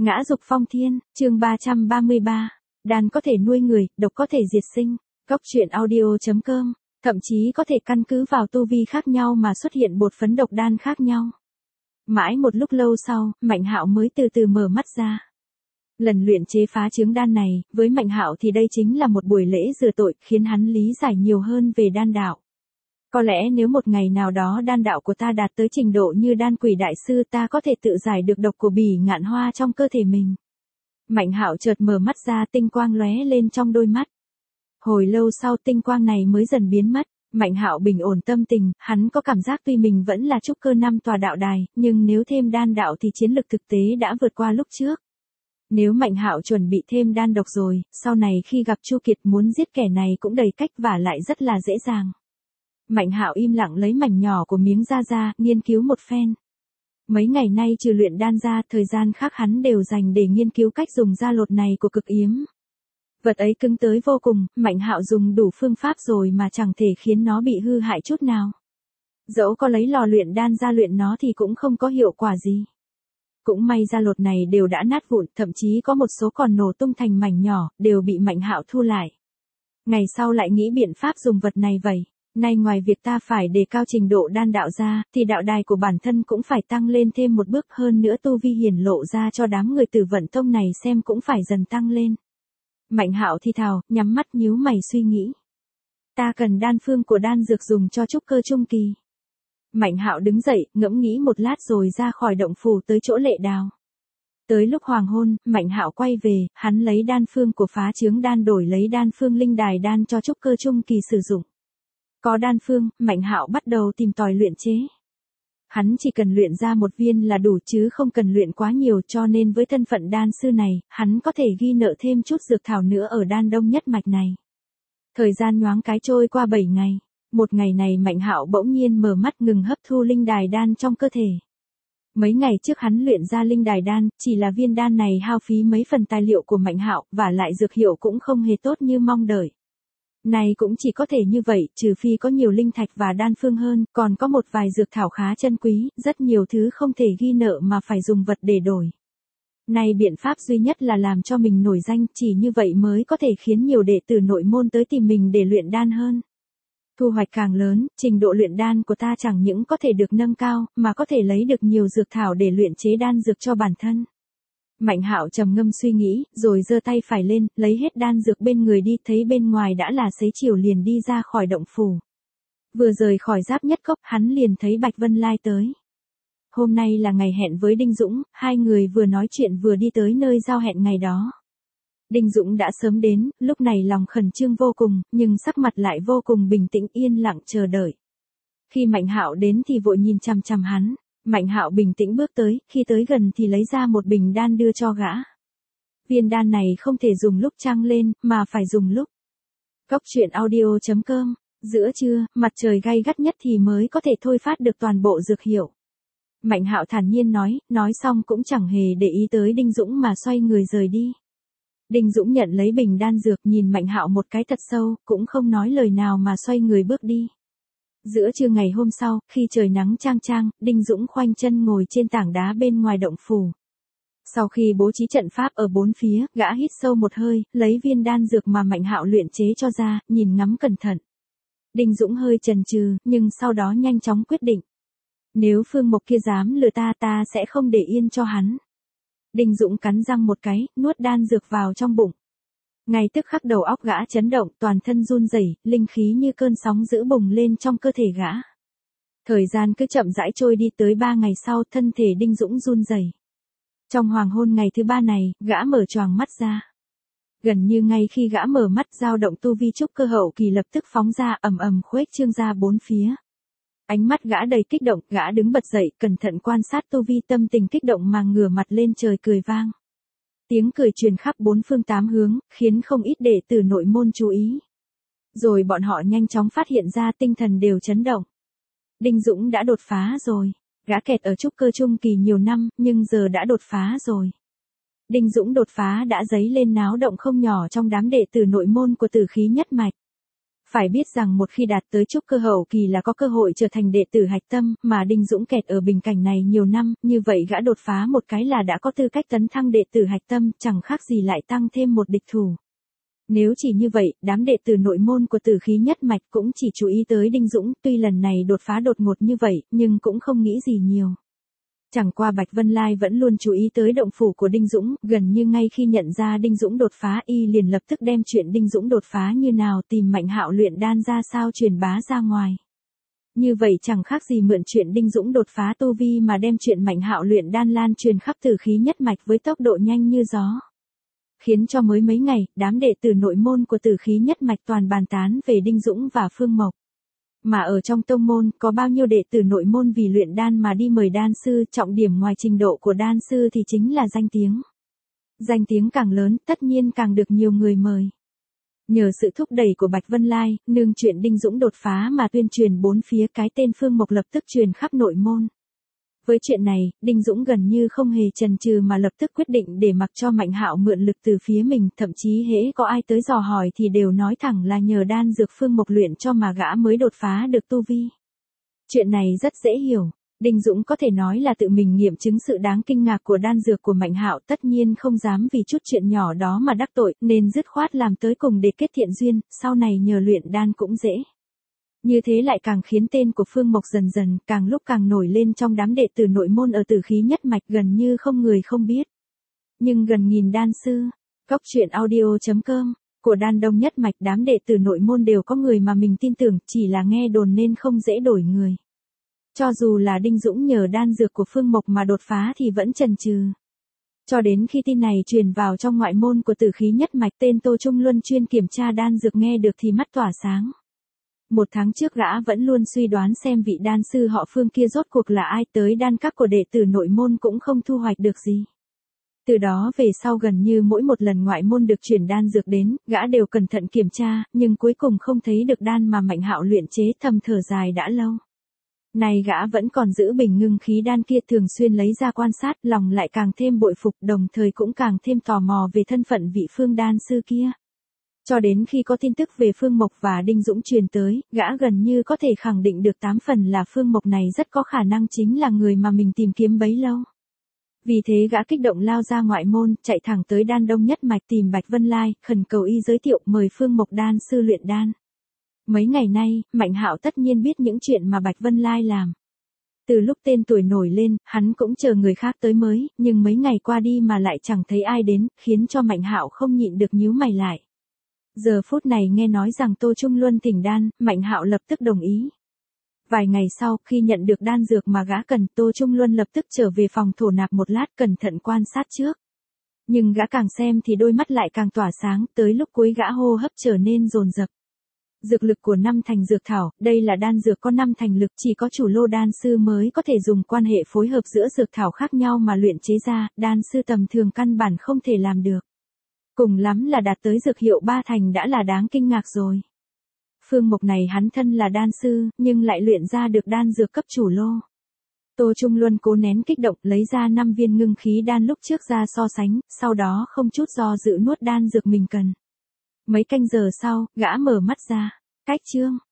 Ngã dục phong thiên, chương 333. Đan có thể nuôi người, độc có thể diệt sinh. Góc truyện audio.com. Thậm chí có thể căn cứ vào tu vi khác nhau mà xuất hiện bột phấn độc đan khác nhau. Mãi một lúc lâu sau, Mạnh Hạo mới từ từ mở mắt ra. Lần luyện chế phá trướng đan này, với Mạnh Hạo thì đây chính là một buổi lễ rửa tội, khiến hắn lý giải nhiều hơn về đan đạo. Có lẽ nếu một ngày nào đó đan đạo của ta đạt tới trình độ như đan quỷ đại sư, ta có thể tự giải được độc của bỉ ngạn hoa trong cơ thể mình. Mạnh Hạo chợt mở mắt ra, tinh quang lóe lên trong đôi mắt. Hồi lâu sau tinh quang này mới dần biến mất. Mạnh Hạo bình ổn tâm tình, hắn có cảm giác tuy mình vẫn là trúc cơ 5 tòa đạo đài, nhưng nếu thêm đan đạo thì chiến lực thực tế đã vượt qua lúc trước. Nếu Mạnh Hạo chuẩn bị thêm đan độc rồi, sau này khi gặp Chu Kiệt muốn giết kẻ này cũng đầy cách và lại rất là dễ dàng. Mạnh Hạo im lặng lấy mảnh nhỏ của miếng da ra, nghiên cứu một phen. Mấy ngày nay trừ luyện đan ra, thời gian khác hắn đều dành để nghiên cứu cách dùng da lột này của Cực Yếm. Vật ấy cứng tới vô cùng, Mạnh Hạo dùng đủ phương pháp rồi mà chẳng thể khiến nó bị hư hại chút nào. Dẫu có lấy lò luyện đan ra luyện nó thì cũng không có hiệu quả gì. Cũng may da lột này đều đã nát vụn, thậm chí có một số còn nổ tung thành mảnh nhỏ, đều bị Mạnh Hạo thu lại. Ngày sau lại nghĩ biện pháp dùng vật này vậy. Nay ngoài việc ta phải đề cao trình độ đan đạo ra, thì đạo đài của bản thân cũng phải tăng lên thêm một bước, hơn nữa tu vi hiển lộ ra cho đám người Tử Vận Tông này xem cũng phải dần tăng lên. Mạnh Hạo thì thào, nhắm mắt nhíu mày suy nghĩ. Ta cần đan phương của đan dược dùng cho trúc cơ trung kỳ. Mạnh Hạo đứng dậy, ngẫm nghĩ một lát rồi ra khỏi động phủ tới chỗ Lệ Đào. Tới lúc hoàng hôn, Mạnh Hạo quay về, hắn lấy đan phương của phá trướng đan đổi lấy đan phương linh đài đan cho trúc cơ trung kỳ sử dụng. Có đan phương, Mạnh Hạo bắt đầu tìm tòi luyện chế. Hắn chỉ cần luyện ra một viên là đủ chứ không cần luyện quá nhiều, cho nên với thân phận đan sư này, hắn có thể ghi nợ thêm chút dược thảo nữa ở đan đông nhất mạch này. Thời gian nhoáng cái trôi qua 7 ngày. Một ngày này Mạnh Hạo bỗng nhiên mở mắt ngừng hấp thu linh đài đan trong cơ thể. Mấy ngày trước hắn luyện ra linh đài đan, chỉ là viên đan này hao phí mấy phần tài liệu của Mạnh Hạo, và lại dược hiệu cũng không hề tốt như mong đợi. Này cũng chỉ có thể như vậy, trừ phi có nhiều linh thạch và đan phương hơn, còn có một vài dược thảo khá chân quý, rất nhiều thứ không thể ghi nợ mà phải dùng vật để đổi. Này biện pháp duy nhất là làm cho mình nổi danh, chỉ như vậy mới có thể khiến nhiều đệ tử nội môn tới tìm mình để luyện đan hơn. Thu hoạch càng lớn, trình độ luyện đan của ta chẳng những có thể được nâng cao, mà có thể lấy được nhiều dược thảo để luyện chế đan dược cho bản thân. Mạnh Hạo trầm ngâm suy nghĩ, rồi giơ tay phải lên, lấy hết đan dược bên người đi, thấy bên ngoài đã là xế chiều liền đi ra khỏi động phủ. Vừa rời khỏi Giáp Nhất Cốc, hắn liền thấy Bạch Vân Lai tới. Hôm nay là ngày hẹn với Đinh Dũng, hai người vừa nói chuyện vừa đi tới nơi giao hẹn ngày đó. Đinh Dũng đã sớm đến, lúc này lòng khẩn trương vô cùng, nhưng sắc mặt lại vô cùng bình tĩnh yên lặng chờ đợi. Khi Mạnh Hạo đến thì vội nhìn chằm chằm hắn. Mạnh Hạo bình tĩnh bước tới, khi tới gần thì lấy ra một bình đan đưa cho gã. Viên đan này không thể dùng lúc trăng lên, mà phải dùng lúc. Góc truyện audio.com. Giữa trưa, mặt trời gay gắt nhất thì mới có thể thôi phát được toàn bộ dược hiệu. Mạnh Hạo thản nhiên nói xong cũng chẳng hề để ý tới Đinh Dũng mà xoay người rời đi. Đinh Dũng nhận lấy bình đan dược, nhìn Mạnh Hạo một cái thật sâu, cũng không nói lời nào mà xoay người bước đi. Giữa trưa ngày hôm sau, khi trời nắng chang chang, Đinh Dũng khoanh chân ngồi trên tảng đá bên ngoài động phủ. Sau khi bố trí trận pháp ở bốn phía, gã hít sâu một hơi, lấy viên đan dược mà Mạnh Hạo luyện chế cho ra, nhìn ngắm cẩn thận. Đinh Dũng hơi chần chừ, nhưng sau đó nhanh chóng quyết định. Nếu Phương Mộc kia dám lừa ta sẽ không để yên cho hắn. Đinh Dũng cắn răng một cái, nuốt đan dược vào trong bụng. Ngay tức khắc đầu óc gã chấn động, toàn thân run rẩy, linh khí như cơn sóng dữ bùng lên trong cơ thể gã. Thời gian cứ chậm rãi trôi đi, tới 3 ngày sau, thân thể Đinh Dũng run rẩy. Trong hoàng hôn ngày thứ 3 này, gã mở choàng mắt ra. Gần như ngay khi gã mở mắt, dao động tu vi trúc cơ hậu kỳ lập tức phóng ra, ầm ầm khuếch trương ra bốn phía. Ánh mắt gã đầy kích động, gã đứng bật dậy, cẩn thận quan sát tu vi, tâm tình kích động mà ngửa mặt lên trời cười vang. Tiếng cười truyền khắp bốn phương tám hướng, khiến không ít đệ tử nội môn chú ý. Rồi bọn họ nhanh chóng phát hiện ra, tinh thần đều chấn động. Đinh Dũng đã đột phá rồi. Gã kẹt ở trúc cơ trung kỳ nhiều năm, nhưng giờ đã đột phá rồi. Đinh Dũng đột phá đã dấy lên náo động không nhỏ trong đám đệ tử nội môn của Tử Khí Nhất Mạch. Phải biết rằng một khi đạt tới trúc cơ hậu kỳ là có cơ hội trở thành đệ tử hạch tâm, mà Đinh Dũng kẹt ở bình cảnh này nhiều năm, như vậy gã đột phá một cái là đã có tư cách tấn thăng đệ tử hạch tâm, chẳng khác gì lại tăng thêm một địch thủ. Nếu chỉ như vậy, đám đệ tử nội môn của Tử Khí Nhất Mạch cũng chỉ chú ý tới Đinh Dũng, tuy lần này đột phá đột ngột như vậy, nhưng cũng không nghĩ gì nhiều. Chẳng qua Bạch Vân Lai vẫn luôn chú ý tới động phủ của Đinh Dũng, gần như ngay khi nhận ra Đinh Dũng đột phá y liền lập tức đem chuyện Đinh Dũng đột phá như nào tìm Mạnh Hạo luyện đan ra sao truyền bá ra ngoài. Như vậy chẳng khác gì mượn chuyện Đinh Dũng đột phá tu vi mà đem chuyện Mạnh Hạo luyện đan lan truyền khắp Tử Khí Nhất Mạch với tốc độ nhanh như gió. Khiến cho mới mấy ngày, đám đệ tử nội môn của Tử Khí Nhất Mạch toàn bàn tán về Đinh Dũng và Phương Mộc. Mà ở trong tông môn, có bao nhiêu đệ tử nội môn vì luyện đan mà đi mời đan sư, trọng điểm ngoài trình độ của đan sư thì chính là danh tiếng. Danh tiếng càng lớn, tất nhiên càng được nhiều người mời. Nhờ sự thúc đẩy của Bạch Vân Lai, nương chuyện Đinh Dũng đột phá mà tuyên truyền bốn phía, cái tên Phương Mộc lập tức truyền khắp nội môn. Với chuyện này, Đinh Dũng gần như không hề chần chừ mà lập tức quyết định để mặc cho Mạnh Hạo mượn lực từ phía mình, thậm chí hễ có ai tới dò hỏi thì đều nói thẳng là nhờ đan dược Phương Mộc luyện cho mà gã mới đột phá được tu vi. Chuyện này rất dễ hiểu, Đinh Dũng có thể nói là tự mình nghiệm chứng sự đáng kinh ngạc của đan dược của Mạnh Hạo, tất nhiên không dám vì chút chuyện nhỏ đó mà đắc tội, nên dứt khoát làm tới cùng để kết thiện duyên, sau này nhờ luyện đan cũng dễ. Như thế lại càng khiến tên của Phương Mộc dần dần, càng lúc càng nổi lên trong đám đệ tử nội môn ở Tử Khí Nhất Mạch, gần như không người không biết. Nhưng gần nghìn đan sư, Cốc Truyện Audio.com, của Đan Đông Nhất Mạch, đám đệ tử nội môn đều có người mà mình tin tưởng, chỉ là nghe đồn nên không dễ đổi người. Cho dù là Đinh Dũng nhờ đan dược của Phương Mộc mà đột phá thì vẫn chần chừ. Cho đến khi tin này truyền vào trong ngoại môn của Tử Khí Nhất Mạch, tên Tô Trung Luân chuyên kiểm tra đan dược nghe được thì mắt tỏa sáng. Một tháng trước gã vẫn luôn suy đoán xem vị đan sư họ Phương kia rốt cuộc là ai, tới đan các của đệ tử nội môn cũng không thu hoạch được gì. Từ đó về sau gần như mỗi một lần ngoại môn được chuyển đan dược đến, gã đều cẩn thận kiểm tra, nhưng cuối cùng không thấy được đan mà Mạnh Hạo luyện chế, thầm thở dài đã lâu. Này gã vẫn còn giữ bình ngưng khí đan kia, thường xuyên lấy ra quan sát, lòng lại càng thêm bội phục, đồng thời cũng càng thêm tò mò về thân phận vị Phương đan sư kia. Cho đến khi có tin tức về Phương Mộc và Đinh Dũng truyền tới, gã gần như có thể khẳng định được 8 phần là Phương Mộc này rất có khả năng chính là người mà mình tìm kiếm bấy lâu. Vì thế gã kích động lao ra ngoại môn, chạy thẳng tới Đan Đông Nhất Mạch tìm Bạch Vân Lai, khẩn cầu y giới thiệu mời Phương Mộc đan sư luyện đan. Mấy ngày nay, Mạnh Hạo tất nhiên biết những chuyện mà Bạch Vân Lai làm. Từ lúc tên tuổi nổi lên, hắn cũng chờ người khác tới mới, nhưng mấy ngày qua đi mà lại chẳng thấy ai đến, khiến cho Mạnh Hạo không nhịn được nhíu mày lại. Giờ phút này nghe nói rằng Tô Trung Luân thỉnh đan, Mạnh Hạo lập tức đồng ý. Vài ngày sau, khi nhận được đan dược mà gã cần, Tô Trung Luân lập tức trở về phòng thổ nạp một lát, cẩn thận quan sát trước. Nhưng gã càng xem thì đôi mắt lại càng tỏa sáng, tới lúc cuối gã hô hấp trở nên dồn dập. Dược lực của 5 thành dược thảo, đây là đan dược có 5 thành lực, chỉ có chủ lô đan sư mới có thể dùng quan hệ phối hợp giữa dược thảo khác nhau mà luyện chế ra, đan sư tầm thường căn bản không thể làm được. Cùng lắm là đạt tới dược hiệu 3 thành đã là đáng kinh ngạc rồi. Phương Mộc này hắn thân là đan sư, nhưng lại luyện ra được đan dược cấp chủ lô. Tô Trung Luân cố nén kích động, lấy ra 5 viên ngưng khí đan lúc trước ra so sánh, sau đó không chút do dự nuốt đan dược mình cần. Mấy canh giờ sau, gã mở mắt ra. Cách chương